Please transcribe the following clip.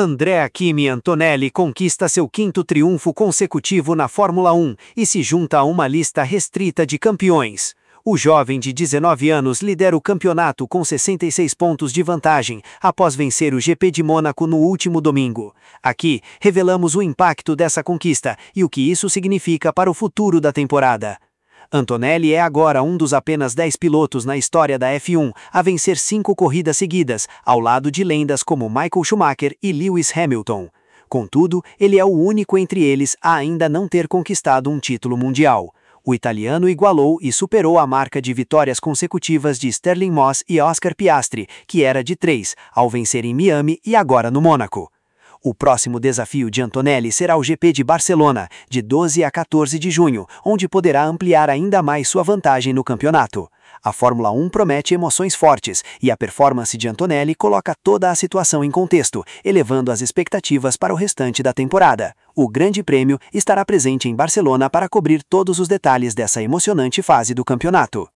Andrea Kimi Antonelli conquista seu quinto triunfo consecutivo na Fórmula 1 e se junta a uma lista restrita de campeões. O jovem de 19 anos lidera o campeonato com 66 pontos de vantagem após vencer o GP de Mônaco no último domingo. Aqui, revelamos o impacto dessa conquista e o que isso significa para o futuro da temporada. Antonelli é agora um dos apenas 10 pilotos na história da F1 a vencer 5 corridas seguidas, ao lado de lendas como Michael Schumacher e Lewis Hamilton. Contudo, ele é o único entre eles a ainda não ter conquistado um título mundial. O italiano igualou e superou a marca de vitórias consecutivas de Stirling Moss e Oscar Piastri, que era de 3, ao vencer em Miami e agora no Mônaco. O próximo desafio de Antonelli será o GP de Barcelona, de 12 a 14 de junho, onde poderá ampliar ainda mais sua vantagem no campeonato. A Fórmula 1 promete emoções fortes e a performance de Antonelli coloca toda a situação em contexto, elevando as expectativas para o restante da temporada. O Grande Prêmio estará presente em Barcelona para cobrir todos os detalhes dessa emocionante fase do campeonato.